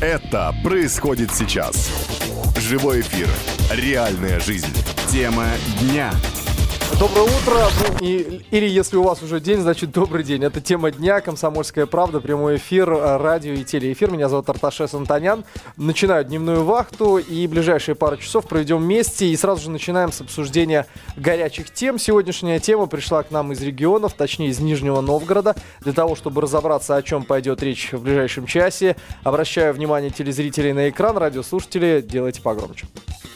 Это происходит сейчас. Живой эфир. Реальная жизнь. Тема дня. Доброе утро, или если у вас уже день, значит добрый день. Это тема дня, «Комсомольская правда», прямой эфир, радио и телеэфир. Меня зовут Арташес Антонян. Начинаю дневную вахту и ближайшие пару часов проведем вместе. И сразу же начинаем с обсуждения горячих тем. Сегодняшняя тема пришла к нам из регионов, точнее из Нижнего Новгорода. Для того, чтобы разобраться, о чем пойдет речь в ближайшем часе, обращаю внимание телезрителей на экран. Радиослушатели, делайте погромче.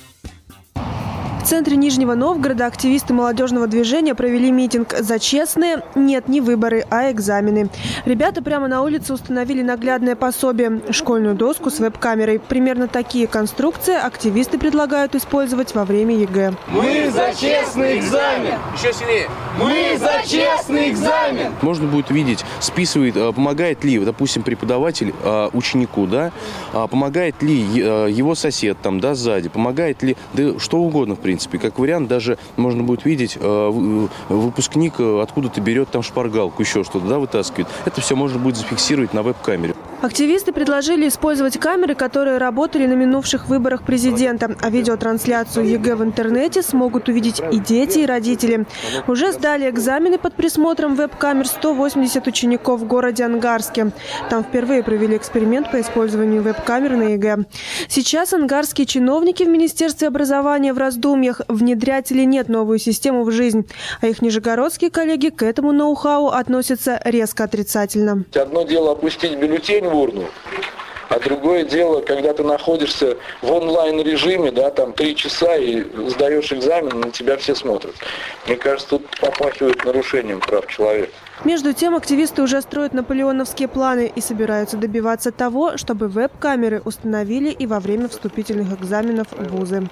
В центре Нижнего Новгорода активисты молодежного движения провели митинг «За честные нет не выборы, а экзамены». Ребята прямо на улице установили наглядное пособие – школьную доску с веб-камерой. Примерно такие конструкции активисты предлагают использовать во время ЕГЭ. Мы за честный экзамен! Еще сильнее! Мы за честный экзамен! Можно будет видеть, списывает, помогает ли, допустим, преподаватель ученику, да, помогает ли его сосед там, да, сзади, помогает ли, да, что угодно, в принципе. Как вариант, даже можно будет видеть, выпускник откуда-то берет там шпаргалку, еще что-то, да, вытаскивает. Это все можно будет зафиксировать на веб-камере. Активисты предложили использовать камеры, которые работали на минувших выборах президента. А видеотрансляцию ЕГЭ в интернете смогут увидеть и дети, и родители. Уже сдали экзамены под присмотром веб-камер 180 учеников в городе Ангарске. Там впервые провели эксперимент по использованию веб-камер на ЕГЭ. Сейчас ангарские чиновники в Министерстве образования в раздумьях, внедрять или нет новую систему в жизнь. А их нижегородские коллеги к этому ноу-хау относятся резко отрицательно. Одно дело опустить бюллетень в урну, а другое дело, когда ты находишься в онлайн-режиме, да, там 3 часа и сдаешь экзамен, на тебя все смотрят. Мне кажется, тут попахивает нарушением прав человека. Между тем, активисты уже строят наполеоновские планы и собираются добиваться того, чтобы веб-камеры установили и во время вступительных экзаменов в вузы.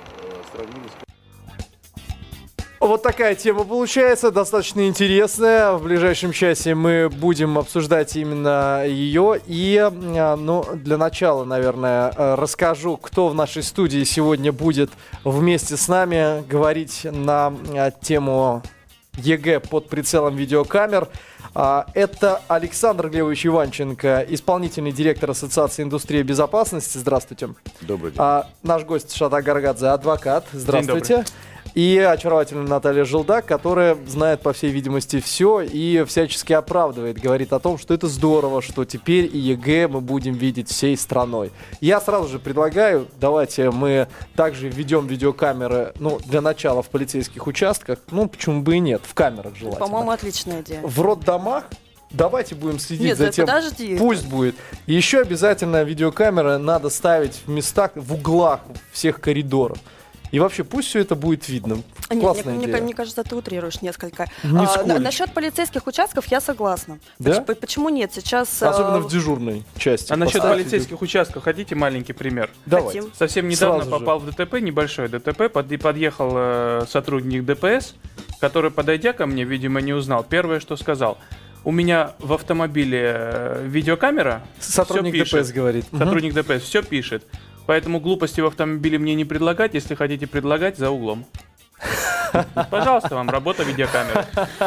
Вот такая тема получается, достаточно интересная. В ближайшем часе мы будем обсуждать именно ее. И, для начала, наверное, расскажу, кто в нашей студии сегодня будет вместе с нами говорить на тему ЕГЭ под прицелом видеокамер. Это Александр Глебович Иванченко, исполнительный директор Ассоциации индустрии безопасности. Здравствуйте. Добрый день. Наш гость Шатак Гаргадзе, адвокат. Здравствуйте. И очаровательная Наталья Желдак, которая знает, по всей видимости, все и всячески оправдывает, говорит о том, что это здорово, что теперь и ЕГЭ мы будем видеть всей страной. Я сразу же предлагаю, давайте мы также введем видеокамеры, для начала в полицейских участках, почему бы и нет, в камерах желательно. По-моему, отличная идея. В роддомах. Давайте будем следить за тем, подожди. Пусть будет. И еще обязательно видеокамеры надо ставить в местах, в углах всех коридоров. И вообще, пусть все это будет видно. Классная идея. Мне кажется, ты утрируешь несколько. Нисколько. Насчет полицейских участков я согласна. Да? Почему нет? Сейчас... Особенно в дежурной части. А насчет полицейских участков хотите маленький пример? Давайте. Совсем недавно Сразу попал в ДТП, небольшое ДТП, подъехал сотрудник ДПС, который, подойдя ко мне, видимо, не узнал. Первое, что сказал: у меня в автомобиле видеокамера. Сотрудник ДПС говорит. Сотрудник ДПС все пишет. Поэтому глупости в автомобиле мне не предлагать. Если хотите предлагать, за углом. Пожалуйста, вам работа видеокамеры.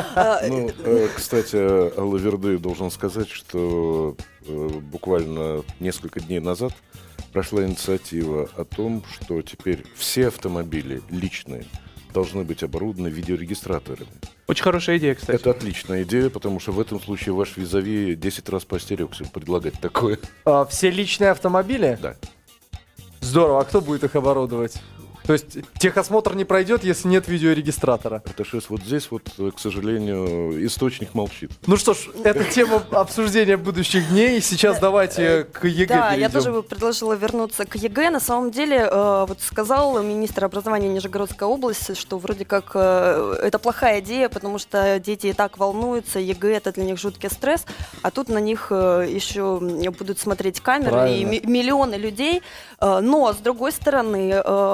Кстати, Алла Верды должен сказать, что буквально несколько дней назад прошла инициатива о том, что теперь все автомобили личные должны быть оборудованы видеорегистраторами. Очень хорошая идея, кстати. Это отличная идея, потому что в этом случае ваш визави 10 раз поостерегся предлагать такое. Все личные автомобили? Да. Здорово, а кто будет их оборудовать? То есть техосмотр не пройдет, если нет видеорегистратора. Арташес, вот здесь вот, к сожалению, источник молчит. Ну что ж, это тема обсуждения будущих дней. Сейчас давайте к ЕГЭ Да, перейдем. я тоже предложила вернуться к ЕГЭ. На самом деле, сказал министр образования Нижегородской области, что вроде как это плохая идея, потому что дети и так волнуются, ЕГЭ это для них жуткий стресс, а тут на них еще будут смотреть камеры. Правильно. И миллионы людей. Но, с другой стороны, в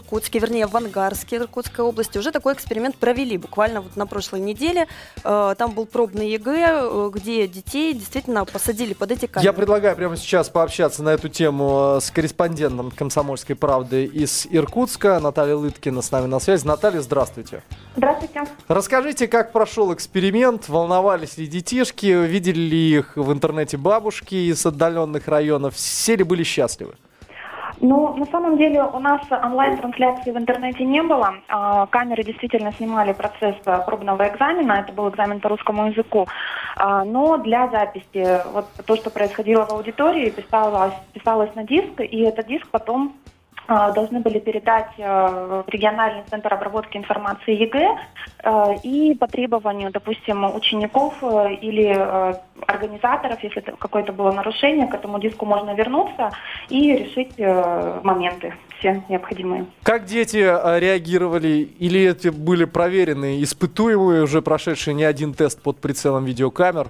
Иркутске, вернее, в Ангарске Иркутской области уже такой эксперимент провели буквально вот на прошлой неделе. Там был пробный ЕГЭ, где детей действительно посадили под эти камеры. Я предлагаю прямо сейчас пообщаться на эту тему с корреспондентом «Комсомольской правды» из Иркутска. Наталья Лыткина с нами на связи. Наталья, здравствуйте. Здравствуйте. Расскажите, как прошел эксперимент, волновались ли детишки, видели ли их в интернете бабушки из отдаленных районов, все ли были счастливы? Ну, на самом деле у нас онлайн-трансляции в интернете не было. Камеры действительно снимали процесс пробного экзамена, это был экзамен по русскому языку. Но для записи, вот то, что происходило в аудитории, писалось на диск, и этот диск потом должны были передать в региональный центр обработки информации ЕГЭ, и по требованию, допустим, учеников или организаторов, если какое-то было нарушение, к этому диску можно вернуться и решить моменты все необходимые. Как дети реагировали? Или эти были проверенные, испытуемые, уже прошедшие не один тест под прицелом видеокамер?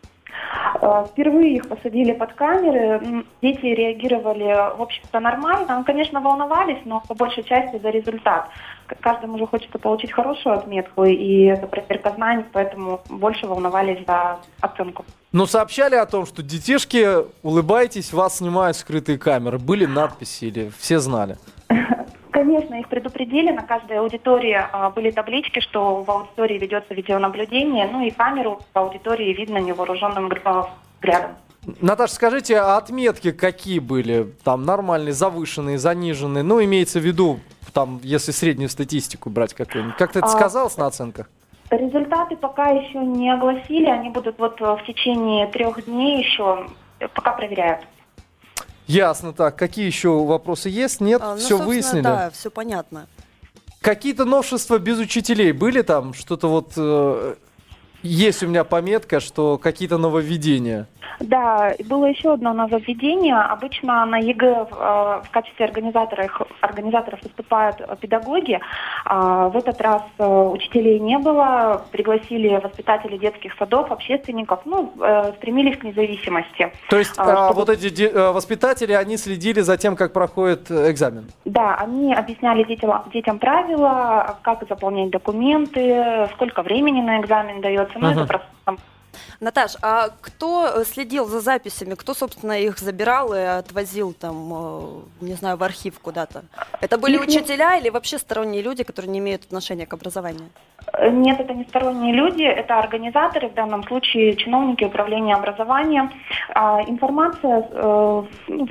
Впервые их посадили под камеры, дети реагировали, в общем-то, нормально. Ну, конечно, волновались, но по большей части за результат. Каждому же хочется получить хорошую отметку, и это проверка знаний, поэтому больше волновались за оценку. Но сообщали о том, что детишки, улыбайтесь, вас снимают скрытые камеры. Были надписи или все знали? Конечно, их предупредили, на каждой аудитории были таблички, что в аудитории ведется видеонаблюдение, ну и камеру в аудитории видно невооруженным взглядом. Наташа, скажите, а отметки какие были? Там нормальные, завышенные, заниженные? Ну, имеется в виду, там, если среднюю статистику брать какую-нибудь. Как-то это сказалось на оценках? Результаты пока еще не огласили, они будут вот в течение 3 дней еще, пока проверяют. Ясно. Так, какие еще вопросы есть? Нет? Все выяснили? Да, все понятно. Какие-то новшества без учителей были там? Что-то вот... Есть у меня пометка, что какие-то нововведения. Да, было еще одно нововведение. Обычно на ЕГЭ в качестве организаторов выступают педагоги. В этот раз учителей не было. Пригласили воспитателей детских садов, общественников. Стремились к независимости. То есть вот эти воспитатели, они следили за тем, как проходит экзамен? Да, они объясняли детям правила, как заполнять документы, сколько времени на экзамен дается. Это просто... Наташ, а кто следил за записями? Кто, собственно, их забирал и отвозил там, не знаю, в архив куда-то? Это были учителя или вообще сторонние люди, которые не имеют отношения к образованию? Нет, это не сторонние люди, это организаторы, в данном случае чиновники управления образованием. Информация в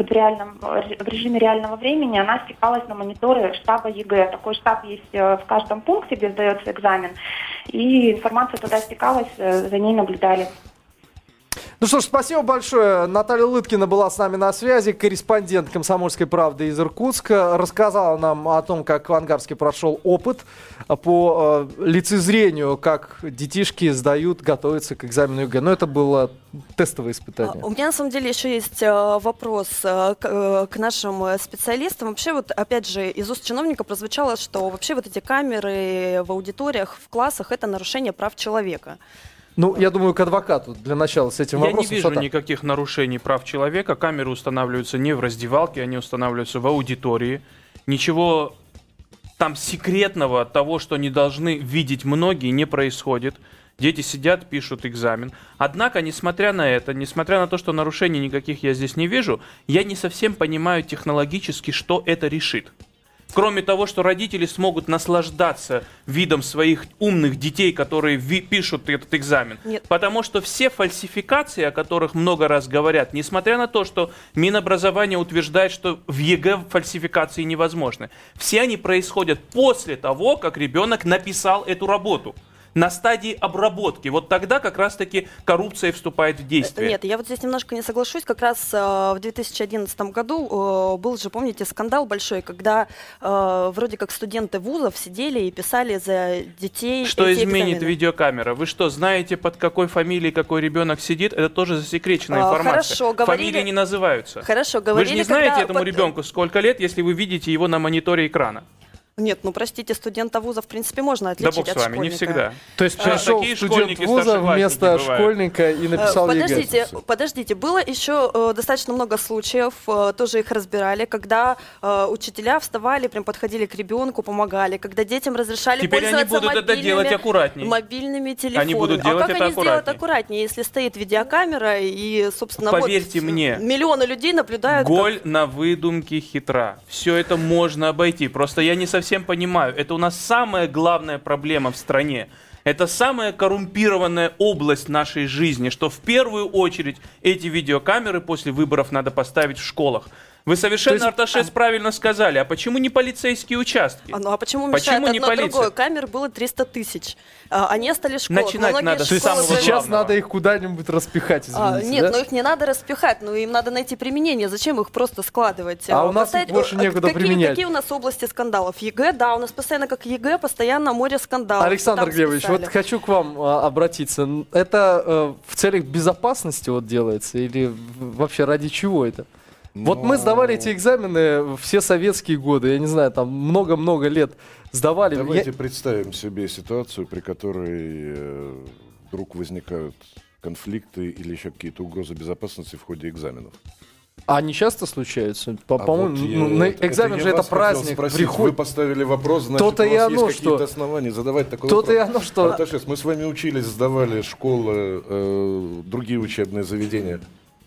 режиме реального времени, она стекалась на мониторы штаба ЕГЭ. Такой штаб есть в каждом пункте, где сдается экзамен. И информация туда стекалась, за ней наблюдали. Ну что ж, спасибо большое. Наталья Лыткина была с нами на связи, корреспондент «Комсомольской правды» из Иркутска. Рассказала нам о том, как в Ангарске прошел опыт по лицезрению, как детишки сдают, готовятся к экзамену ЕГЭ. Но это было тестовое испытание. У меня на самом деле еще есть вопрос к нашим специалистам. Вообще, вот опять же, из уст чиновника прозвучало, что вообще вот эти камеры в аудиториях, в классах — это нарушение прав человека. Ну, я думаю, к адвокату для начала с этим вопросом. Я не вижу никаких нарушений прав человека. Камеры устанавливаются не в раздевалке, они устанавливаются в аудитории. Ничего там секретного, того, что не должны видеть многие, не происходит. Дети сидят, пишут экзамен. Однако, несмотря на это, несмотря на то, что нарушений никаких я здесь не вижу, я не совсем понимаю технологически, что это решит. Кроме того, что родители смогут наслаждаться видом своих умных детей, которые пишут этот экзамен. Нет. Потому что все фальсификации, о которых много раз говорят, несмотря на то, что Минобразование утверждает, что в ЕГЭ фальсификации невозможны, все они происходят после того, как ребенок написал эту работу. На стадии обработки. Вот тогда как раз-таки коррупция вступает в действие. Нет, я вот здесь немножко не соглашусь. Как раз в 2011 году был же, помните, скандал большой, когда вроде как студенты вузов сидели и писали за детей. Что изменит видеокамера? Вы что, знаете, под какой фамилией какой ребенок сидит? Это тоже засекреченная информация. Хорошо, говорили... Фамилии не называются. Хорошо, говорили, вы же не знаете этому ребенку сколько лет, если вы видите его на мониторе экрана. Нет, ну простите, студента вуза в принципе можно отличить Да бог от с вами, школьника. не всегда. То есть пришел такие студент школьники, вуза старшеклассники вместо бывают. школьника и написал ЕГЭ. Подождите, было еще достаточно много случаев, тоже их разбирали, когда учителя вставали, прям подходили к ребенку, помогали, когда детям разрешали Теперь они пользоваться будут это делать аккуратней. мобильными телефонами. Они будут делать а как это они сделают аккуратней? аккуратнее, если стоит видеокамера и, собственно, Поверьте вот мне, миллионы людей наблюдают. голь на выдумке хитра. Все это можно обойти. Просто я не совсем понимаю. Это у нас самая главная проблема в стране. Это самая коррумпированная область нашей жизни, что в первую очередь эти видеокамеры после выборов надо поставить в школах. Вы совершенно, Арташес, правильно сказали. А почему не полицейские участки? Ну а почему Почему мешает не одно полиция? другое? Камер было 300 тысяч. Они остались в школах. Начинать надо с самого Сейчас главного. надо их куда-нибудь распихать, извините. Нет, да? но их не надо распихать, но им надо найти применение. Зачем их просто складывать? А у нас их больше некуда применять. Какие у нас области скандалов? ЕГЭ, да, у нас постоянно как ЕГЭ, постоянно море скандалов. Александр Там Глебович, списали. вот хочу к вам обратиться. Это в целях безопасности вот делается или вообще ради чего это? Вот мы сдавали эти экзамены все советские годы, я не знаю, там много-много лет сдавали. Давайте представим себе ситуацию, при которой вдруг возникают конфликты или еще какие-то угрозы безопасности в ходе экзаменов. А они часто случаются? По-моему, вот на экзамен же это праздник. Вы поставили вопрос, значит, То-то у и вас оно, есть какие-то что... основания задавать такой То-то вопрос. и оно, что... Арташес, мы с вами учились, сдавали школы, другие учебные заведения.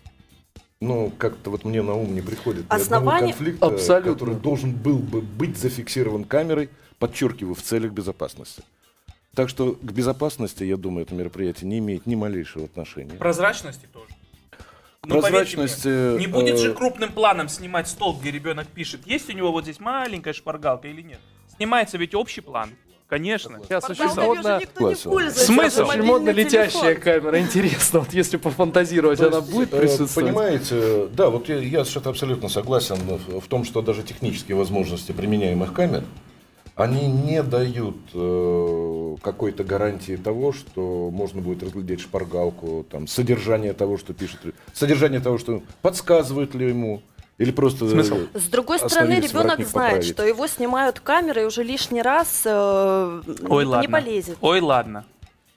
Ну, как-то вот мне на ум не приходит ни одного конфликта, который должен был бы быть зафиксирован камерой, подчеркиваю, в целях безопасности. Так что к безопасности, я думаю, это мероприятие не имеет ни малейшего отношения. Прозрачности тоже. Ну, Прозрачности... мне, не будет же крупным планом снимать стол, где ребенок пишет, есть у него вот здесь маленькая шпаргалка или нет. Снимается ведь общий план. Конечно. Сейчас очень модно. Смысл? Очень модно летящая камера. Интересно, вот если пофантазировать, она будет присутствовать? Понимаете, да, вот я что-то абсолютно согласен в том, что даже технические возможности применяемых камер, они не дают какой-то гарантии того, что можно будет разглядеть шпаргалку, там, содержание того, что пишет, содержание того, что подсказывает ли ему. Или просто с другой стороны, ребенок знает, что его снимают камеры и уже лишний раз не полезет. Ой, ладно.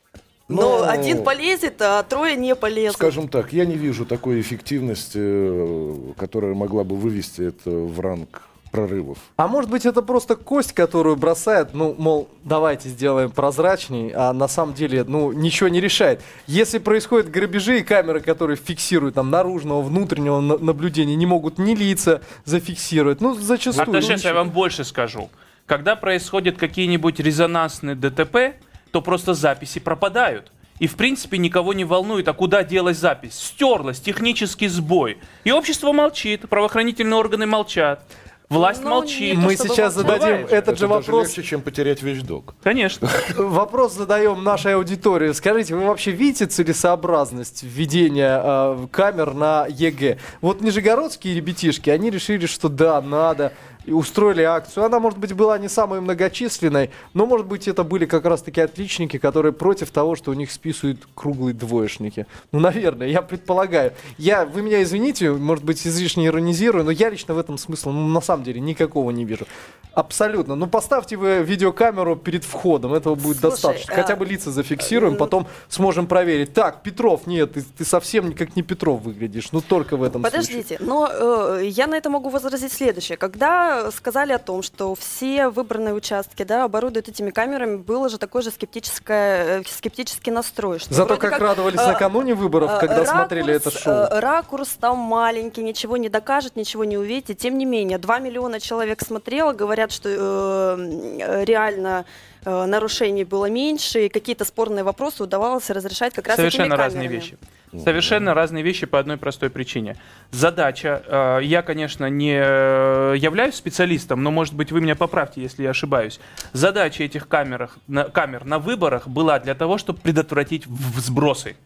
Но один полезет, а трое не полезут. Скажем так, я не вижу такой эффективности, которая могла бы вывести это в ранг прорывов. А может быть, это просто кость, которую бросает, ну, мол, давайте сделаем прозрачней, а на самом деле, ну, ничего не решает. Если происходят грабежи и камеры, которые фиксируют там наружного, внутреннего наблюдения, не могут ни лица зафиксировать, ну, зачастую. А сейчас я вам больше скажу. Когда происходят какие-нибудь резонансные ДТП, то просто записи пропадают. И, в принципе, никого не волнует, а куда делась запись. Стерлась, технический сбой. И общество молчит, правоохранительные органы молчат. Власть молчит. Мы сейчас зададим этот же вопрос. Легче, чем потерять вещдок. Конечно. Вопрос задаем нашей аудитории. Скажите, вы вообще видите целесообразность введения камер на ЕГЭ? Вот нижегородские ребятишки, они решили, что да, надо. И устроили акцию. Она, может быть, была не самой многочисленной, но, может быть, это были как раз-таки отличники, которые против того, что у них списывают круглые двоечники. Ну, наверное, я предполагаю. Вы меня извините, может быть, излишне иронизирую, но я лично в этом смысла, на самом деле, никакого не вижу. Абсолютно. Ну, поставьте вы видеокамеру перед входом, этого будет достаточно. Хотя бы лица зафиксируем, потом сможем проверить. Так, Петров, нет, ты совсем как не Петров выглядишь, ну, только в этом случае. Подождите, но я на это могу возразить следующее. Когда сказали о том, что все выбранные участки, да, оборудуют этими камерами, было же такой же скептический настрой. Что зато как радовались накануне выборов, когда смотрели это шоу. Ракурс там маленький, ничего не докажет, ничего не увидите. Тем не менее, 2 миллиона человек смотрело, говорят, что реально нарушений было меньше, и какие-то спорные вопросы удавалось разрешать как раз этими камерами. Разные вещи. Совершенно разные вещи по одной простой причине. Задача, я, конечно, не являюсь специалистом, но, может быть, вы меня поправьте, если я ошибаюсь. Задача этих камер на выборах была для того, чтобы предотвратить сбросы.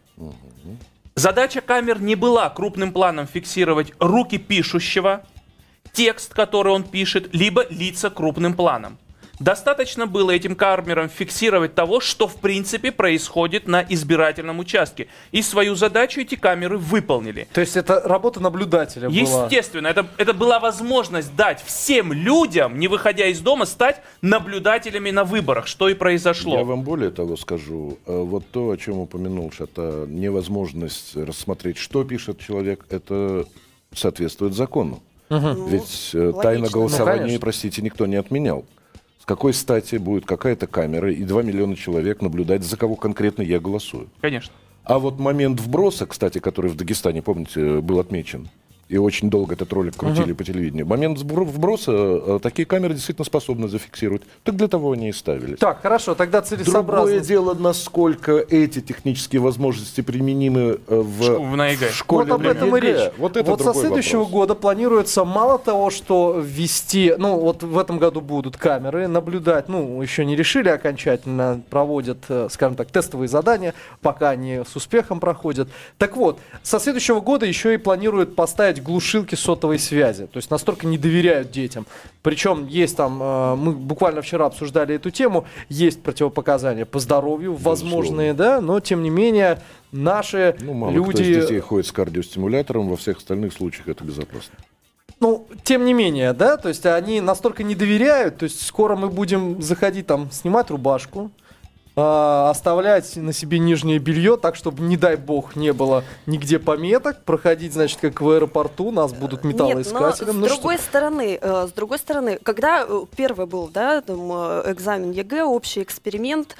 Задача камер не была крупным планом фиксировать руки пишущего, текст, который он пишет, либо лица крупным планом. Достаточно было этим камерам фиксировать того, что в принципе происходит на избирательном участке. И свою задачу эти камеры выполнили. То есть это работа наблюдателя была? Естественно, это была возможность дать всем людям, не выходя из дома, стать наблюдателями на выборах, что и произошло. Я вам более того скажу. Вот то, о чем упомянул Шата, невозможность рассмотреть, что пишет человек, это соответствует закону. Ведь тайна голосования, простите, никто не отменял. С какой стати будет какая-то камера и 2 миллиона человек наблюдать, за кого конкретно я голосую? Конечно. А вот момент вброса, кстати, который в Дагестане, помните, был отмечен, и очень долго этот ролик крутили по телевидению. Момент вброса такие камеры действительно способны зафиксировать. Так для того они и ставились. Так, хорошо, тогда целесообразно. Другое дело, насколько эти технические возможности применимы в школе. Вот об этом и речь. Вот со следующего года планируется мало того, что ввести, ну вот в этом году будут камеры наблюдать, ну еще не решили окончательно, проводят, скажем так, тестовые задания, пока они с успехом проходят. Так вот, со следующего года еще и планируют поставить глушилки сотовой связи. То есть настолько не доверяют детям. Причем есть там, мы буквально вчера обсуждали эту тему, есть противопоказания по здоровью, возможные, да, но тем не менее наши мало люди... кто из детей ходит с кардиостимулятором, во всех остальных случаях это безопасно. Ну, тем не менее, да, то есть они настолько не доверяют, то есть скоро мы будем заходить там, снимать рубашку, оставлять на себе нижнее белье, так, чтобы, не дай бог, не было нигде пометок, проходить, значит, как в аэропорту, нас будут металлоискателем. Нет, но с другой стороны, когда первый был, да, там, экзамен ЕГЭ, общий эксперимент,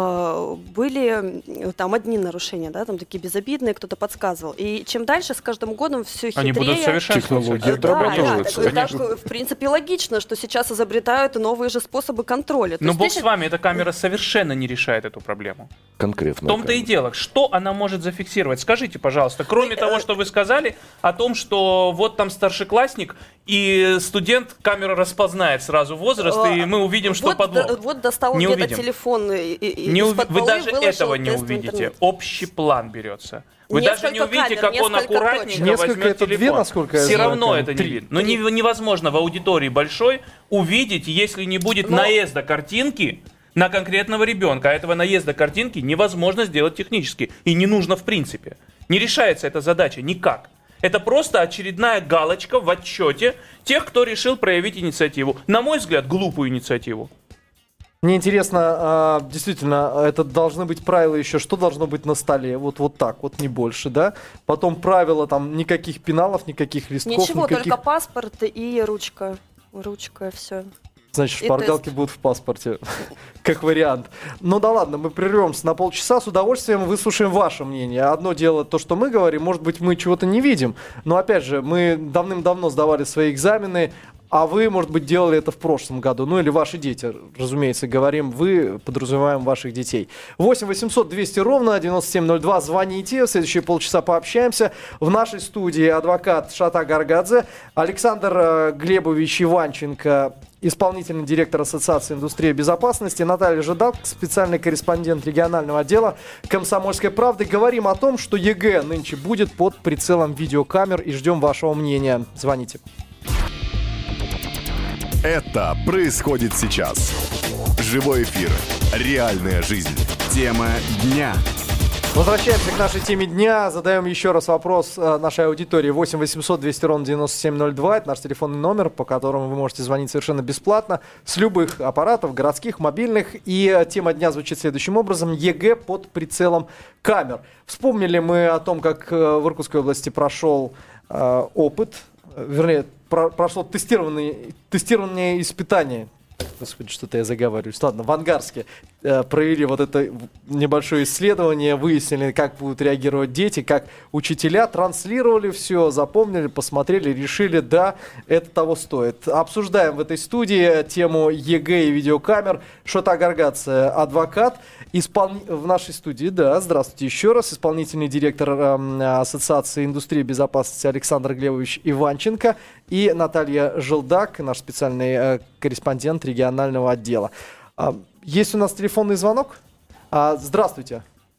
были там одни нарушения, да, там такие безобидные, кто-то подсказывал. И чем дальше, с каждым годом все хитрее. Они будут совершенствоваться. Так, в принципе, логично, что сейчас изобретают новые же способы контроля. Но бог с вами, эта камера совершенно не решает эту проблему. Конкретно. В том-то и дело. Что она может зафиксировать? Скажите, пожалуйста, кроме того, что вы сказали о том, что вот там старшеклассник и студент, камера распознает сразу возраст, и мы увидим, что подлог. Вот достал где-то телефон вы даже этого не увидите. Общий план берется. Вы даже не увидите, как он аккуратненько возьмет телефон. Все равно это не видно. Но невозможно в аудитории большой увидеть, если не будет наезда картинки на конкретного ребенка. А этого наезда картинки невозможно сделать технически. И не нужно в принципе. Не решается эта задача никак. Это просто очередная галочка в отчете тех, кто решил проявить инициативу. На мой взгляд, глупую инициативу. Мне интересно, действительно, это должны быть правила еще, что должно быть на столе, вот так, вот не больше, да? Потом правила, там, никаких пеналов, никаких листков. Ничего, только паспорт и ручка. Ручка, все. Значит, шпаргалки будут в паспорте, как вариант. Ну да ладно, мы прервемся на полчаса, с удовольствием выслушаем ваше мнение. Одно дело то, что мы говорим, может быть, мы чего-то не видим, но опять же, мы давным-давно сдавали свои экзамены, а вы, может быть, делали это в прошлом году. Ну или ваши дети, разумеется, говорим вы, подразумеваем ваших детей. 8 800 200 ровно 9702. Звоните, в следующие полчаса пообщаемся. В нашей студии адвокат Шата Гаргадзе, Александр Глебович Иванченко, исполнительный директор Ассоциации индустрии безопасности, Наталья Жидак, специальный корреспондент регионального отдела «Комсомольской правды». Говорим о том, что ЕГЭ нынче будет под прицелом видеокамер, и ждем вашего мнения. Звоните. Это происходит сейчас. Живой эфир. Реальная жизнь. Тема дня. Возвращаемся к нашей теме дня. Задаем еще раз вопрос нашей аудитории. 8 800 200 ровно 9702. Это наш телефонный номер, по которому вы можете звонить совершенно бесплатно с любых аппаратов, городских, мобильных. И тема дня звучит следующим образом. ЕГЭ под прицелом камер. Вспомнили мы о том, как в Иркутской области прошел опыт, вернее, прошло тестирование испытаний. Господи, что-то я заговариваюсь. Ладно, в Ангарске провели вот это небольшое исследование, выяснили, как будут реагировать дети, как учителя, транслировали все, запомнили, посмотрели, решили, да, это того стоит. Обсуждаем в этой студии тему ЕГЭ и видеокамер. Шата Гаргадзе, адвокат, в нашей студии, да, здравствуйте еще раз, исполнительный директор Ассоциации индустрии безопасности Александр Глебович Иванченко и Наталья Жидак, наш специальный корреспондент регионального отдела. Есть у нас телефонный звонок. Здравствуйте.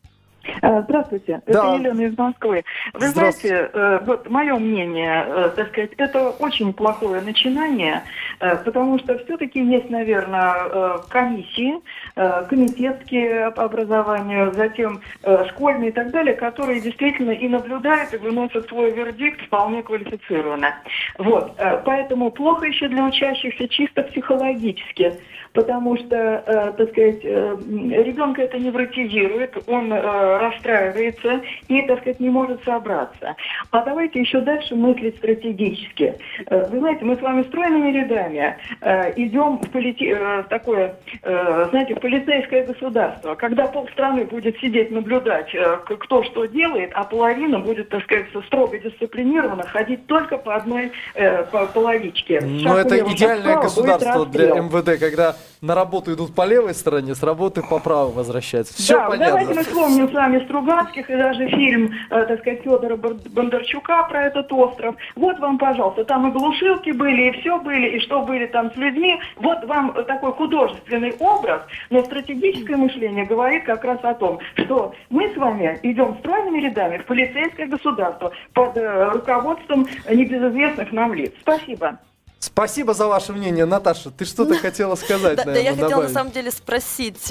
Здравствуйте, Да. это Елена из Москвы. Вы знаете, вот мое мнение, так сказать, это очень плохое начинание, потому что все-таки есть, наверное, комиссии, комитетские образования, затем школьные и так далее, которые действительно и наблюдают, и выносят свой вердикт вполне квалифицированно. Вот, поэтому плохо еще для учащихся чисто психологически, потому что, так сказать, ребенка это невротизирует, он расстраивается и, так сказать, не может собраться. А давайте еще дальше мыслить стратегически. Вы знаете, мы с вами стройными рядами идем в такое, знаете, в полицейское государство, когда полстраны будет сидеть, наблюдать, кто что делает, а половина будет, так сказать, строго дисциплинированно ходить только по одной половичке. Но это идеальное государство для МВД, когда на работу идут по левой стороне, с работы по правой возвращаются. Все да, понятно. Давайте мы вспомним с вами Стругацких и даже фильм, так сказать, Федора Бондарчука про этот остров. Вот вам, пожалуйста, там и глушилки были, и все были, и что были там с людьми. Вот вам такой художественный образ, но стратегическое мышление говорит как раз о том, что мы с вами идем стройными рядами в полицейское государство под руководством небезызвестных нам лиц. Спасибо. Спасибо за ваше мнение. Наташа, ты что-то хотела сказать, Да, наверное, я хотела добавить. на самом деле спросить,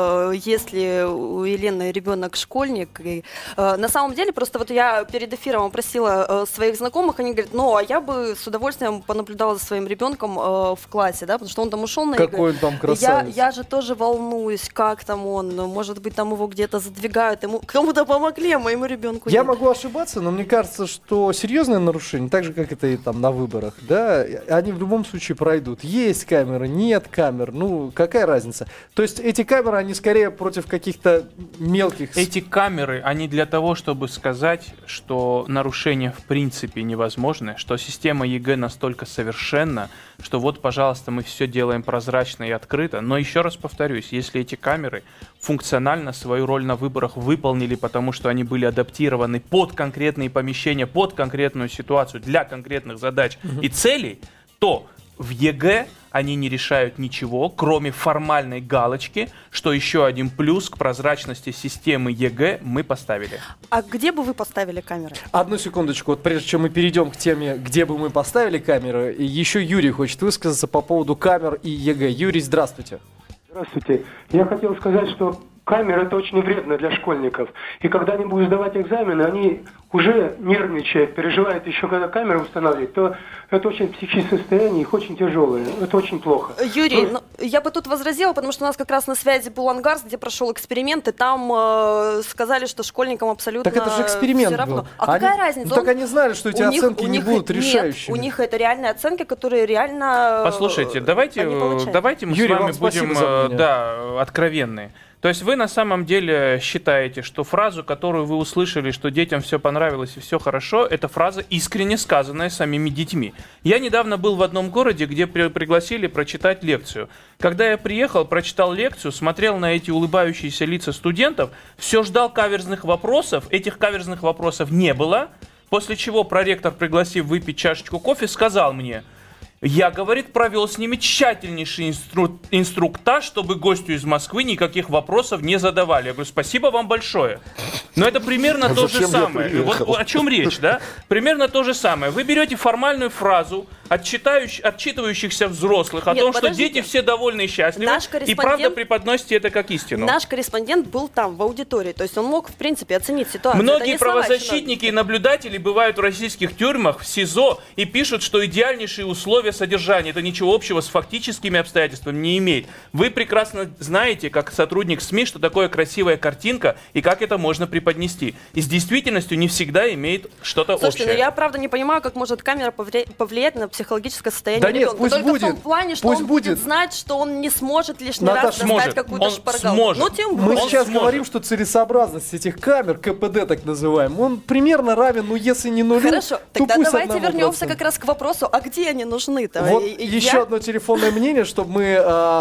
если у Елены ребенок школьник, и, на самом деле просто вот я перед эфиром опросила своих знакомых, они говорят, ну, а я бы с удовольствием понаблюдала за своим ребенком в классе, да, потому что он там ушел на Какой он там красавец. Я же тоже волнуюсь, как там он, может быть, там его где-то задвигают, ему кому-то помогли, а моему ребенку Я нет. могу ошибаться, но мне кажется, что серьезное нарушение, так же, как это и там на выборах, да, они в любом случае пройдут. Есть камеры, нет камер, ну, какая разница? То есть эти камеры, они скорее против каких-то мелких... Эти камеры, они для того, чтобы сказать, что нарушения в принципе невозможны, что система ЕГЭ настолько совершенна, что вот, пожалуйста, мы все делаем прозрачно и открыто. Но еще раз повторюсь, если эти камеры функционально свою роль на выборах выполнили, потому что они были адаптированы под конкретные помещения, под конкретную ситуацию, для конкретных задач и целей, то в ЕГЭ они не решают ничего, кроме формальной галочки, что еще один плюс к прозрачности системы ЕГЭ мы поставили. А где бы вы поставили камеры? Одну секундочку, вот прежде чем мы перейдем к теме, где бы мы поставили камеры, еще Юрий хочет высказаться по поводу камер и ЕГЭ. Юрий, здравствуйте. Здравствуйте. Я хотел сказать, что камеры это очень вредно для школьников. И когда они будут сдавать экзамены, они уже нервничают, переживают еще, когда камеры устанавливают, то это очень психическое состояние, их очень тяжелое. Это очень плохо. Юрий, я бы тут возразила, потому что у нас как раз на связи был Ангарс, где прошел эксперимент, и там сказали, что школьникам абсолютно Так это же эксперимент все равно. был. А какая разница? Ну, так они знали, что эти оценки не будут решающими. Нет, у них это реальные оценки, которые реально... Послушайте, давайте мы Юрий, с вами вам спасибо будем за мнение. откровенны. То есть вы на самом деле считаете, что фразу, которую вы услышали, что детям все понравилось и все хорошо, это фраза, искренне сказанная самими детьми. Я недавно был в одном городе, где пригласили прочитать лекцию. Когда я приехал, прочитал лекцию, смотрел на эти улыбающиеся лица студентов, все ждал каверзных вопросов, этих каверзных вопросов не было, после чего проректор, пригласив выпить чашечку кофе, сказал мне: я, говорит, провел с ними тщательнейший инструктаж, чтобы гостю из Москвы никаких вопросов не задавали. Я говорю, спасибо вам большое. Но это примерно то же самое. Вот о чем речь, да? Примерно то же самое. Вы берете формальную фразу отчитывающихся взрослых о том, что дети все довольны и счастливы, и правда преподносите это как истину. Наш корреспондент был там, в аудитории, то есть он мог, в принципе, оценить ситуацию. Многие правозащитники и наблюдатели бывают в российских тюрьмах, в СИЗО, и пишут, что идеальнейшие условия содержания, это ничего общего с фактическими обстоятельствами не имеет. Вы прекрасно знаете, как сотрудник СМИ, что такое красивая картинка и как это можно преподнести. И с действительностью не всегда имеет что-то общее. Слушайте, я правда не понимаю, как может камера повлиять на психологическое состояние да ребенка. Нет, пусть только будет, в том плане, что он будет знать, что он не сможет лишний раз достать какую-то шпаргалку. Ну, тем более. Мы сейчас говорим, что целесообразность этих камер, КПД так называем, он примерно равен, ну если не нулю, Хорошо, то тогда пусть давайте 1%. вернемся как раз к вопросу, а где они нужны-то? Вот еще одно телефонное мнение, чтобы мы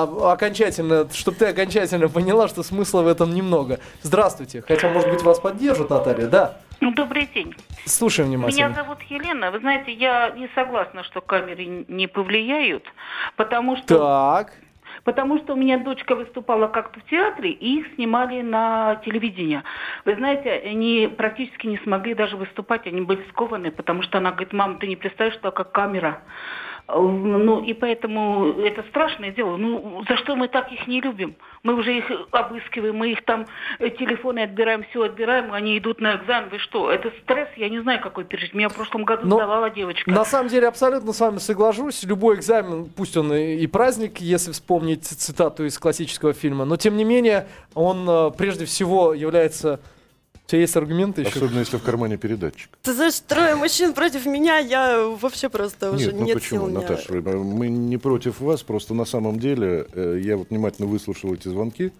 чтобы ты окончательно поняла, что смысла в этом немного. Здравствуйте, хотя, может быть, вас поддержат, Наталья, да? Добрый день. Слушаем внимательно. Меня зовут Елена. Вы знаете, я не согласна, что камеры не повлияют, потому что... Так. Потому что у меня дочка выступала как-то в театре, и их снимали на телевидении. Вы знаете, они практически не смогли даже выступать, они были скованы, потому что она говорит: мама, ты не представляешь, что как камера. Ну, и поэтому это страшное дело. Ну, за что мы так их не любим? Мы уже их обыскиваем, мы их там телефоны отбираем, все отбираем, они идут на экзамен. Вы что? Это стресс, я не знаю, какой пережить. Меня в прошлом году сдавала девочка. На самом деле, абсолютно с вами соглашусь. Любой экзамен, пусть он и праздник, если вспомнить цитату из классического фильма, но тем не менее, он прежде всего является... У тебя есть аргументы еще? Особенно, если в кармане передатчик. Ты знаешь, 3 мужчин против меня, я вообще просто уже нет сил. Почему, Наташа? Мы не против вас, просто на самом деле, я вот внимательно выслушал эти звонки,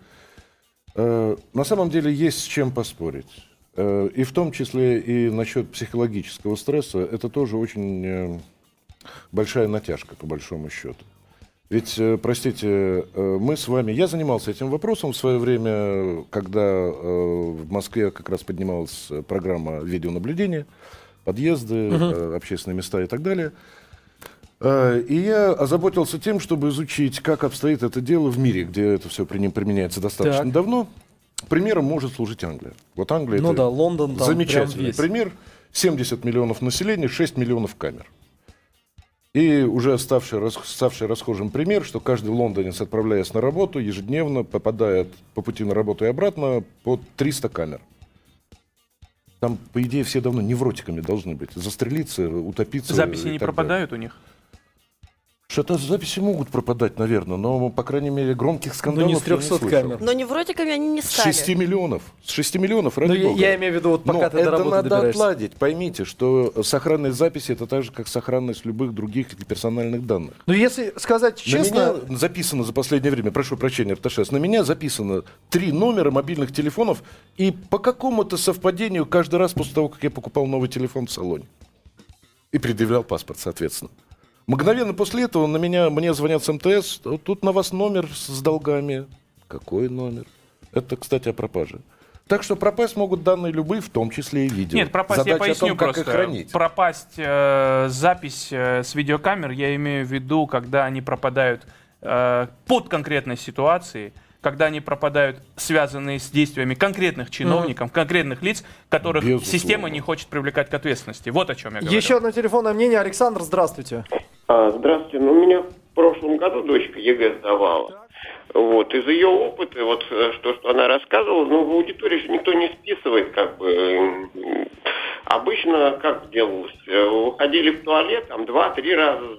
на самом деле есть с чем поспорить. И в том числе и насчет психологического стресса, это тоже очень большая натяжка, по большому счету. Ведь, простите, мы с вами... Я занимался этим вопросом в свое время, когда в Москве как раз поднималась программа видеонаблюдения, подъезды, общественные места и так далее. И я озаботился тем, чтобы изучить, как обстоит это дело в мире, где это все применяется достаточно давно. Примером может служить Англия. Вот Англия это Лондон, замечательный пример. 70 миллионов населения, 6 миллионов камер. И уже ставший расхожим пример, что каждый лондонец, отправляясь на работу, ежедневно попадает по пути на работу и обратно под 300 камер. Там, по идее, все давно невротиками должны быть. Застрелиться, утопиться. Записи не пропадают у них? Что-то записи могут пропадать, наверное, но, по крайней мере, громких скандалов не с 300 камер. Но невротиками они не стали. С 6 миллионов. С 6 миллионов, ради бога. Я имею в виду, вот пока ты до работы добираешься. Это надо отладить. Поймите, что сохранность записи — это так же, как сохранность любых других персональных данных. Но если сказать честно... На меня записано за последнее время, прошу прощения, Арташес, на меня записано 3 номера мобильных телефонов, и по какому-то совпадению каждый раз после того, как я покупал новый телефон в салоне. И предъявлял паспорт, соответственно. Мгновенно после этого мне звонят с МТС, тут на вас номер с долгами. Какой номер? Это, кстати, о пропаже. Так что пропасть могут данные любые, в том числе и видео. Нет, пропасть Задача я поясню о том, как просто. их хранить. Пропасть запись с видеокамер, я имею в виду, когда они пропадают под конкретной ситуацией, когда они пропадают, связанные с действиями конкретных чиновников, конкретных лиц, которых система не хочет привлекать к ответственности. Вот о чем я говорю. Еще одно телефонное мнение. Александр, здравствуйте. Здравствуйте. Ну, у меня в прошлом году дочка ЕГЭ сдавала. Вот. Из ее опыта, вот что она рассказывала, ну, в аудитории же никто не списывает, как бы. Обычно как делалось? Выходили в туалет там 2-3 раза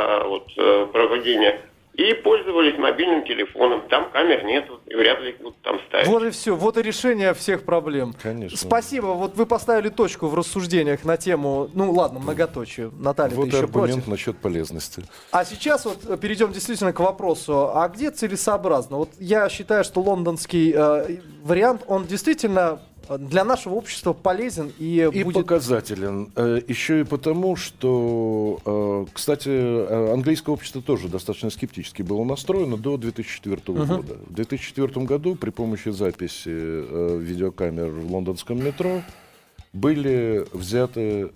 за проведение и пользовались мобильным телефоном. Там камер нету, и вряд ли будут там ставить. Вот и все, вот и решение всех проблем. Конечно. Спасибо, вот вы поставили точку в рассуждениях на тему, ну ладно, многоточие. Наталья, вот ты еще аргумент против? насчет полезности. А сейчас вот перейдем действительно к вопросу, а где целесообразно? Вот я считаю, что лондонский вариант, он действительно для нашего общества полезен и будет... показателен. Еще и потому, что, кстати, английское общество тоже достаточно скептически было настроено до 2004 года. В 2004 году при помощи записи видеокамер в лондонском метро были взяты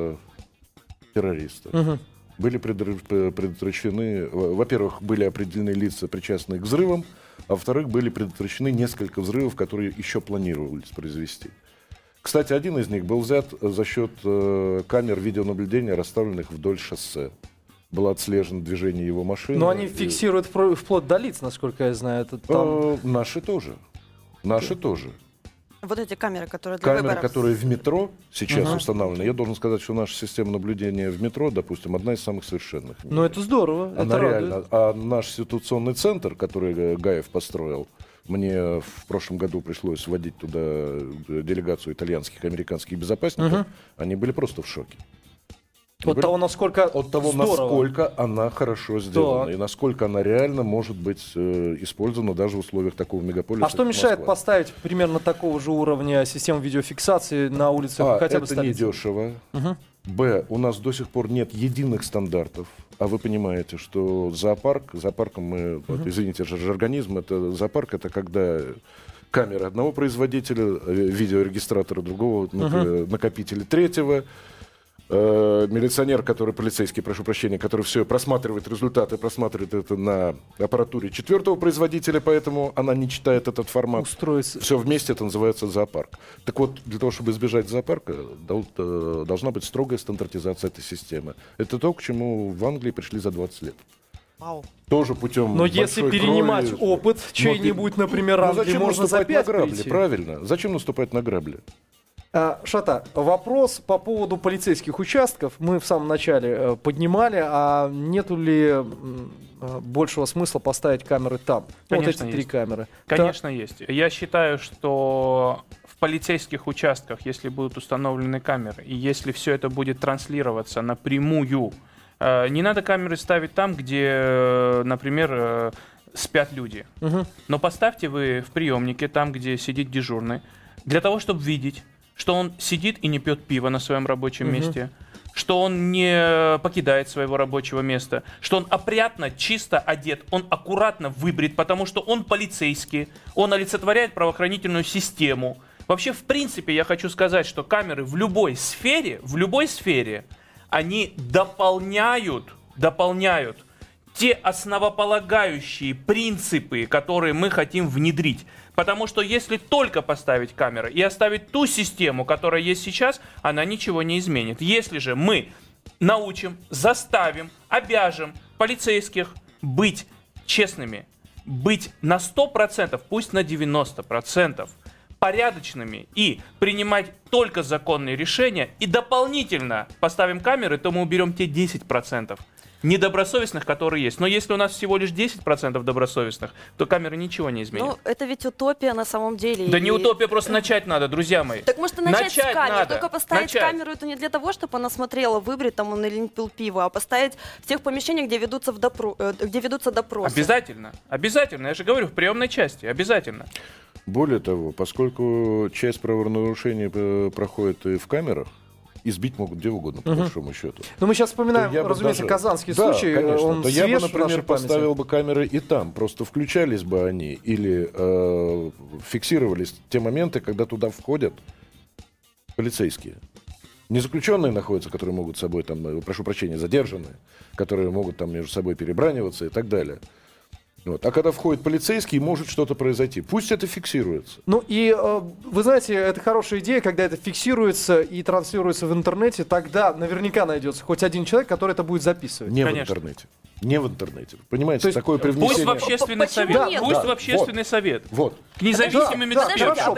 террористы. Были предотвращены, во-первых, были определены лица, причастные к взрывам, а во-вторых, были предотвращены несколько взрывов, которые еще планировались произвести. Кстати, один из них был взят за счет камер видеонаблюдения, расставленных вдоль шоссе. Было отслежено движение его машины. Но они фиксируют вплоть до лиц, насколько я знаю. Это там... Наши тоже. Наши тоже. Вот эти камеры, которые для выборов. Камеры, которые в метро сейчас установлены. Я должен сказать, что наша система наблюдения в метро, допустим, одна из самых совершенных. Ну, это здорово. Она реально. А наш ситуационный центр, который Гаев построил, мне в прошлом году пришлось вводить туда делегацию итальянских и американских безопасников. Они были просто в шоке. От того, насколько насколько она хорошо сделана, и насколько она реально может быть использована даже в условиях такого мегаполиса. А что мешает поставить примерно такого же уровня систему видеофиксации на улицах хотя бы столицы? Это недешево. Б, у нас до сих пор нет единых стандартов. А вы понимаете, что зоопарком мы, извините, жаргонизм, зоопарк это когда камера одного производителя, видеорегистратора другого, накопителя третьего. Милиционер, полицейский, прошу прощения, который все просматривает результаты, просматривает это на аппаратуре 4-го производителя, поэтому она не читает этот формат. Устроится. Все вместе это называется зоопарк. Так вот, для того, чтобы избежать зоопарка, должна быть строгая стандартизация этой системы. Это то, к чему в Англии пришли за 20 лет. Вау. Тоже путем. Но если перенимать опыт чей-нибудь, например, Англии, можно за 5 прийти. Правильно. Зачем наступать на грабли? Шата, вопрос по поводу полицейских участков мы в самом начале поднимали, а нету ли большего смысла поставить камеры там? Конечно, вот эти 3 камеры. Конечно, есть. Я считаю, что в полицейских участках, если будут установлены камеры, и если все это будет транслироваться напрямую, не надо камеры ставить там, где, например, спят люди. Угу. Но поставьте вы в приемнике, там, где сидит дежурный, для того, чтобы видеть, что он сидит и не пьет пиво на своем рабочем месте, что он не покидает своего рабочего места, что он опрятно, чисто одет, он аккуратно выбрит, потому что он полицейский, он олицетворяет правоохранительную систему. Вообще, в принципе, я хочу сказать, что камеры в любой сфере, они дополняют те основополагающие принципы, которые мы хотим внедрить. Потому что если только поставить камеры и оставить ту систему, которая есть сейчас, она ничего не изменит. Если же мы научим, заставим, обяжем полицейских быть честными, быть на 100%, пусть на 90%, порядочными и принимать только законные решения, и дополнительно поставим камеры, то мы уберем те 10% недобросовестных, которые есть. Но если у нас всего лишь 10% добросовестных, то камеры ничего не изменят. Ну, это ведь утопия на самом деле. Да не утопия, просто начать надо, друзья мои. Так может начать с камеры. Только поставить камеру, это не для того, чтобы она смотрела, выбрит там он или не пил пиво, а поставить в тех помещениях, где ведутся допросы. Обязательно. Я же говорю, в приемной части. Обязательно. Более того, поскольку часть правонарушений проходит и в камерах, избить могут где угодно, по большому счету. Но мы сейчас вспоминаем, разумеется, казанский случай. Конечно. Он я бы, например, поставил бы камеры и там. Просто включались бы они или фиксировались те моменты, когда туда входят полицейские. Не заключенные находятся, которые могут с собой, там, прошу прощения, задержанные, которые могут там между собой перебраниваться и так далее. Вот. А когда входит полицейский, может что-то произойти. Пусть это фиксируется. Ну и, вы знаете, это хорошая идея, когда это фиксируется и транслируется в интернете, тогда наверняка найдется хоть один человек, который это будет записывать. Не в интернете. Не в интернете. Понимаете, то есть, такое привнесение... Пусть в общественный совет. Пусть в общественный совет. Вот. К независимым экспертам.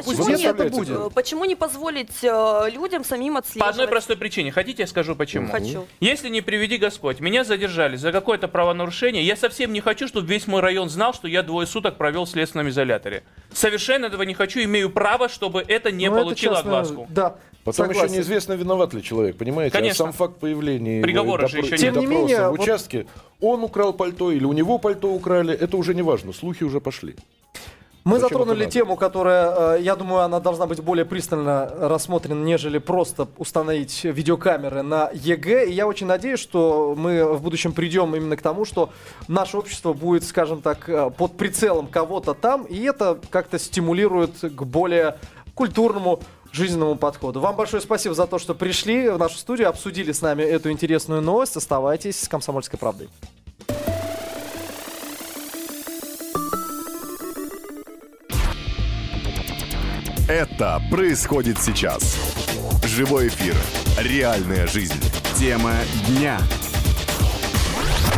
Почему не позволить людям самим отслеживать? По одной простой причине. Хотите, я скажу почему? Хочу. Если не приведи Господь, меня задержали за какое-то правонарушение, я совсем не хочу, чтобы весь мой район знал, что я 2 суток провел в следственном изоляторе. Совершенно этого не хочу, имею право, чтобы это не получило огласку. Да. Потом еще неизвестно, виноват ли человек, понимаете? Конечно. А сам факт появления приговора же еще нет. Тем не менее, в участке, он украл пальто или у него пальто украли, это уже не важно, слухи уже пошли. Мы затронули тему, которая, я думаю, она должна быть более пристально рассмотрена, нежели просто установить видеокамеры на ЕГЭ. И я очень надеюсь, что мы в будущем придем именно к тому, что наше общество будет, скажем так, под прицелом кого-то там, и это как-то стимулирует к более культурному жизненному подходу. Вам большое спасибо за то, что пришли в нашу студию, обсудили с нами эту интересную новость. Оставайтесь с «Комсомольской правдой». Это происходит сейчас. Живой эфир. Реальная жизнь. Тема дня.